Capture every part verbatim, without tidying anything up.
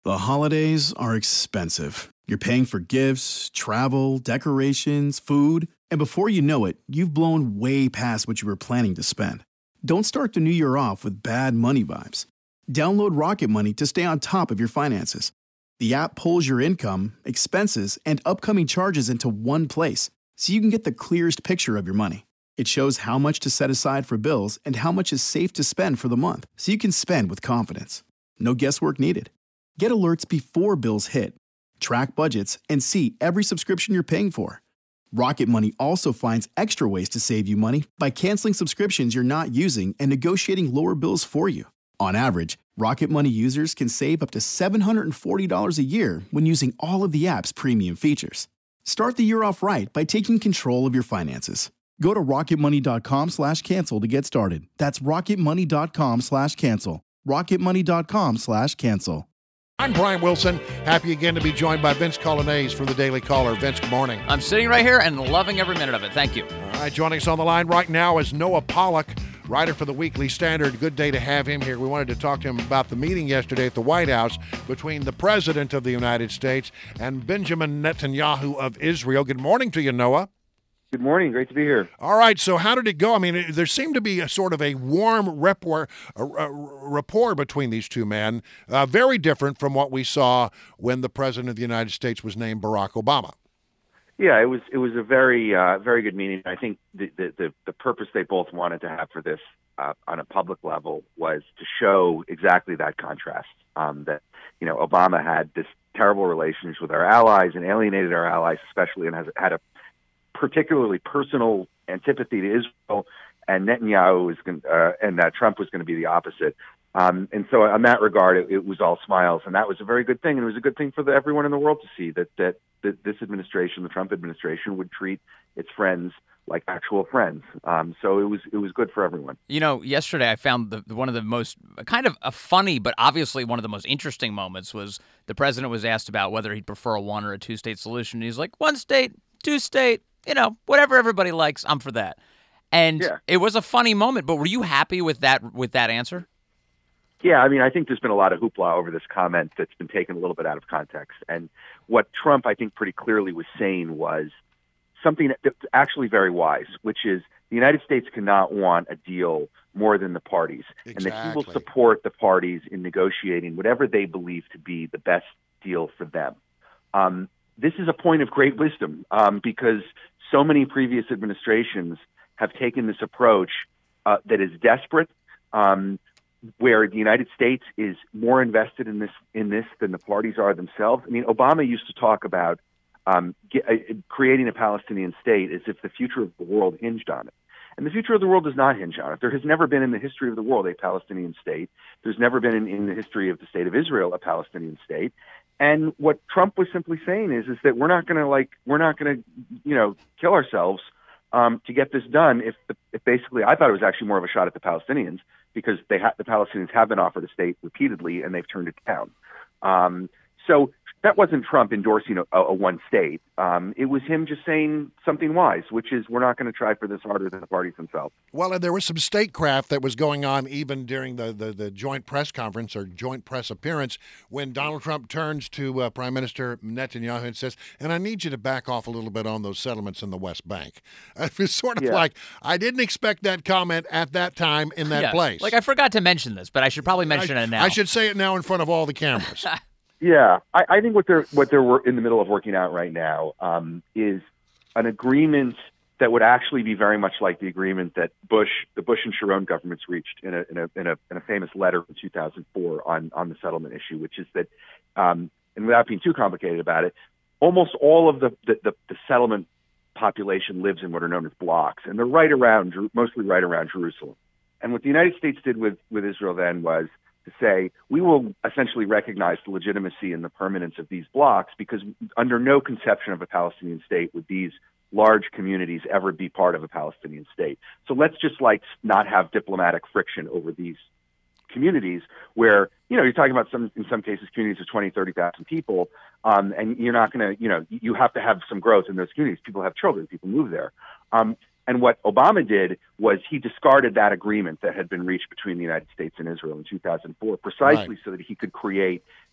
The holidays are expensive. You're paying for gifts, travel, decorations, food, and before you know it, you've blown way past what you were planning to spend. Don't start the new year off with bad money vibes. Download Rocket Money to stay on top of your finances. The app pulls your income, expenses, and upcoming charges into one place, so you can get the clearest picture of your money. It shows how much to set aside for bills and how much is safe to spend for the month, so you can spend with confidence. No guesswork needed. Get alerts before bills hit, track budgets, and see every subscription you're paying for. Rocket Money also finds extra ways to save you money by canceling subscriptions you're not using and negotiating lower bills for you. On average, Rocket Money users can save up to seven hundred forty dollars a year when using all of the app's premium features. Start the year off right by taking control of your finances. Go to rocketmoney.com slash cancel to get started. That's rocketmoney.com slash cancel. rocketmoney.com slash cancel. I'm Brian Wilson. Happy again to be joined by Vince Colonnese from the Daily Caller. Vince, good morning. I'm sitting right here and loving every minute of it. Thank you. All right, joining us on the line right now is Noah Pollack, writer for the Weekly Standard. Good day to have him here. We wanted to talk to him about the meeting yesterday at the White House between the President of the United States and Benjamin Netanyahu of Israel. Good morning to you, Noah. Good morning. Great to be here. All right. So how did it go? I mean, there seemed to be a sort of a warm rapport, a, a rapport between these two men, uh, very different from what we saw when the President of the United States was named Barack Obama. Yeah, it was it was a very uh, very good meeting. I think the, the, the, the purpose they both wanted to have for this uh, on a public level was to show exactly that contrast, um, that, you know, Obama had this terrible relationship with our allies and alienated our allies, especially, and has had a particularly personal antipathy to Israel, and Netanyahu was going, uh, and that Trump was going to be the opposite. Um, and so, in that regard, it, it was all smiles, and that was a very good thing. And it was a good thing for the, everyone in the world to see that, that that this administration, the Trump administration, would treat its friends like actual friends. Um, so it was it was good for everyone. You know, yesterday I found the, one of the most kind of a funny, but obviously one of the most interesting moments was the president was asked about whether he'd prefer a one or a two state solution. And he's like, one state, two state. You know, whatever everybody likes, I'm for that. And yeah. It was a funny moment, but were you happy with that with that answer? Yeah, I mean, I think there's been a lot of hoopla over this comment that's been taken a little bit out of context. And what Trump, I think, pretty clearly was saying was something that's actually very wise, which is the United States cannot want a deal more than the parties, Exactly. and that he will support the parties in negotiating whatever they believe to be the best deal for them. Um, this is a point of great wisdom um, because so many previous administrations have taken this approach uh, that is desperate, um, where the United States is more invested in this in this than the parties are themselves. I mean, Obama used to talk about um, get, uh, creating a Palestinian state as if the future of the world hinged on it. And the future of the world does not hinge on it. There has never been in the history of the world a Palestinian state. There's never been in, in the history of the state of Israel a Palestinian state. And what Trump was simply saying is, is that we're not going to like, we're not going to, you know, kill ourselves um, to get this done. If, the, if basically, I thought it was actually more of a shot at the Palestinians because they ha- the Palestinians have been offered a state repeatedly and they've turned it down. Um, so that wasn't Trump endorsing a, a one state. Um, it was him just saying something wise, which is we're not going to try for this harder than the parties themselves. Well, and there was some statecraft that was going on even during the, the, the joint press conference or joint press appearance when Donald Trump turns to uh, Prime Minister Netanyahu and says, and I need you to back off a little bit on those settlements in the West Bank. It was sort of yeah. like, I didn't expect that comment at that time in that yeah. place. Like, I forgot to mention this, but I should probably mention I, it now. I should say it now in front of all the cameras. Yeah, I, I think what they're what they're in the middle of working out right now um, is an agreement that would actually be very much like the agreement that Bush, the Bush and Sharon governments reached in a in a in a, in a famous letter in two thousand four on on the settlement issue, which is that, um, and without being too complicated about it, almost all of the the, the the settlement population lives in what are known as blocks, and they're right around, mostly right around Jerusalem. And what the United States did with with Israel then was to say, we will essentially recognize the legitimacy and the permanence of these blocks because under no conception of a Palestinian state would these large communities ever be part of a Palestinian state. So let's just like not have diplomatic friction over these communities where, you know, you're talking about some, in some cases, communities of twenty, thirty thousand people, um, and you're not going to, you know, you have to have some growth in those communities. People have children, people move there. Um, And what Obama did was he discarded that agreement that had been reached between the United States and Israel in two thousand four, precisely Right. so that he could create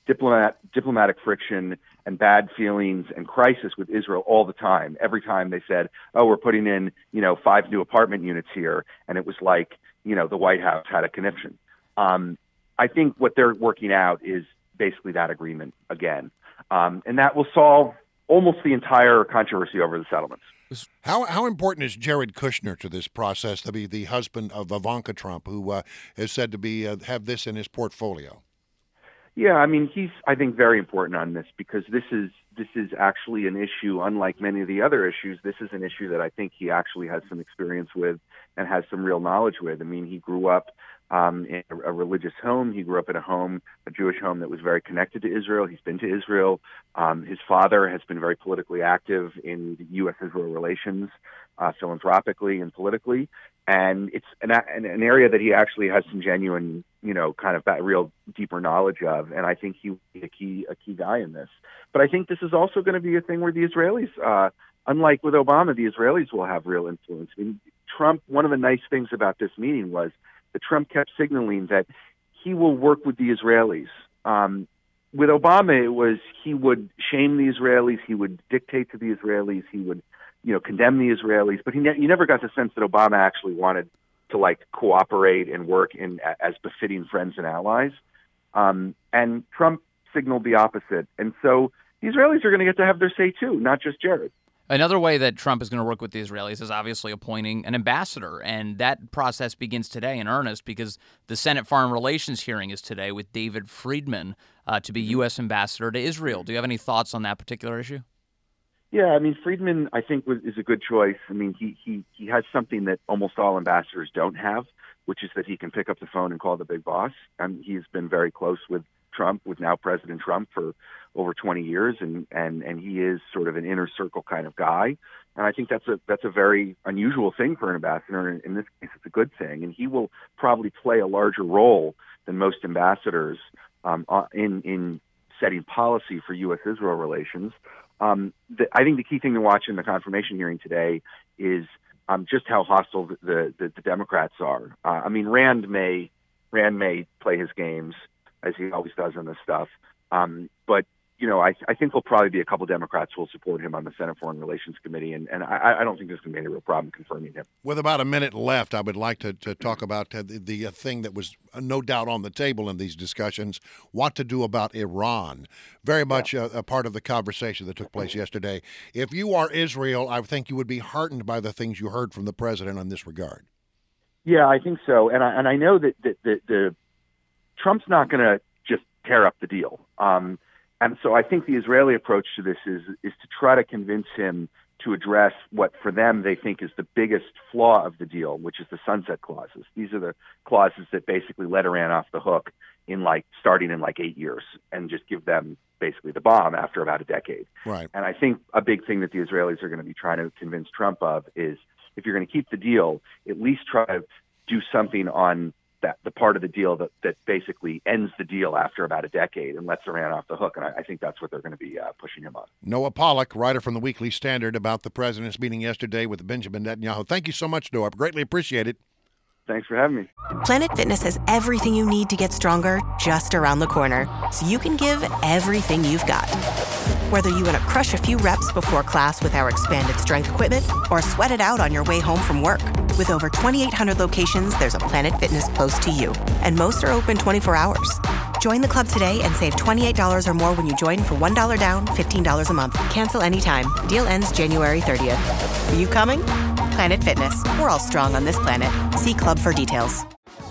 diplomat, diplomatic friction and bad feelings and crisis with Israel all the time. Every time they said, oh, we're putting in, you know, five new apartment units here. And it was like, you know, the White House had a conniption. Um, I think what they're working out is basically that agreement again. Um, and that will solve almost the entire controversy over the settlements. How how important is Jared Kushner to this process, to be the husband of Ivanka Trump, who uh, is said to be uh, have this in his portfolio? Yeah, I mean, he's, I think, very important on this because this is this is actually an issue, unlike many of the other issues. This is an issue that I think he actually has some experience with and has some real knowledge with. I mean, he grew up um, in a, a religious home. He grew up in a home, a Jewish home that was very connected to Israel. He's been to Israel. Um, his father has been very politically active in U S Israel relations, uh, philanthropically and politically. And it's an, an, an area that he actually has some genuine, you know, kind of that real deeper knowledge of. And I think he will be a key, a key guy in this. But I think this is also going to be a thing where the Israelis, uh, unlike with Obama, the Israelis will have real influence. I mean, Trump, one of the nice things about this meeting was that Trump kept signaling that he will work with the Israelis. Um, with Obama, it was he would shame the Israelis, he would dictate to the Israelis, he would, you know, condemn the Israelis, but he ne- you never got the sense that Obama actually wanted to like cooperate and work in as befitting friends and allies. Um, and Trump signaled the opposite. And so the Israelis are going to get to have their say too, not just Jared. Another way that Trump is going to work with the Israelis is obviously appointing an ambassador, and that process begins today in earnest because the Senate Foreign Relations hearing is today with David Friedman uh, to be U S ambassador to Israel. Do you have any thoughts on that particular issue? Yeah, I mean, Friedman, I think, was, is a good choice. I mean, he, he, he has something that almost all ambassadors don't have, which is that he can pick up the phone and call the big boss. And he's been very close with Trump, with now President Trump, for over twenty years, and, and, and he is sort of an inner circle kind of guy. And I think that's a that's a very unusual thing for an ambassador. And in this case, it's a good thing. And he will probably play a larger role than most ambassadors um, in in setting policy for U S Israel relations. Um, the, I think the key thing to watch in the confirmation hearing today is um, just how hostile the, the, the Democrats are. Uh, I mean, Rand may Rand may play his games, as he always does on this stuff. Um, but, you know, I, I think there'll probably be a couple Democrats who will support him on the Senate Foreign Relations Committee, and, and I, I don't think there's going to be any real problem confirming him. With about a minute left, I would like to, to talk about uh, the, the uh, thing that was uh, no doubt on the table in these discussions, what to do about Iran. Very much yeah. a, a part of the conversation that took place yesterday. If you are Israel, I think you would be heartened by the things you heard from the president in this regard. Yeah, I think so. And I, and I know that, that, that the Trump's not going to just tear up the deal. Um, and so I think the Israeli approach to this is is to try to convince him to address what for them they think is the biggest flaw of the deal, which is the sunset clauses. These are the clauses that basically let Iran off the hook in like starting in like eight years and just give them basically the bomb after about a decade. Right. And I think a big thing that the Israelis are going to be trying to convince Trump of is if you're going to keep the deal, at least try to do something on that the part of the deal that, that basically ends the deal after about a decade and lets Iran off the hook. And I, I think that's what they're going to be uh, pushing him on. Noah Pollack, writer from the Weekly Standard, about the president's meeting yesterday with Benjamin Netanyahu. Thank you so much, Noah. Greatly appreciate it. Thanks for having me. Planet Fitness has everything you need to get stronger just around the corner, so you can give everything you've got. Whether you want to crush a few reps before class with our expanded strength equipment or sweat it out on your way home from work. With over twenty-eight hundred locations, there's a Planet Fitness close to you. And most are open twenty-four hours. Join the club today and save twenty-eight dollars or more when you join for one dollar down, fifteen dollars a month. Cancel anytime. Deal ends January thirtieth. Are you coming? Planet Fitness. We're all strong on this planet. See club for details.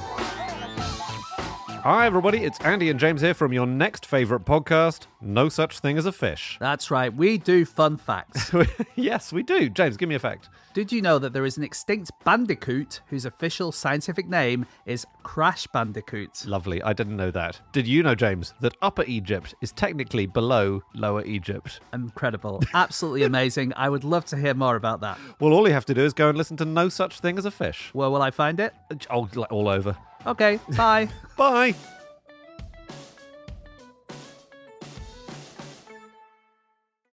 Hi everybody, it's Andy and James here from your next favourite podcast, No Such Thing as a Fish. That's right, we do fun facts. Yes, we do. James, give me a fact. Did you know that there is an extinct bandicoot whose official scientific name is Crash Bandicoot? Lovely, I didn't know that. Did you know, James, that Upper Egypt is technically below Lower Egypt? Incredible. Absolutely amazing. I would love to hear more about that. Well, all you have to do is go and listen to No Such Thing as a Fish. Where will I find it? Oh, all over. Okay, bye. Bye.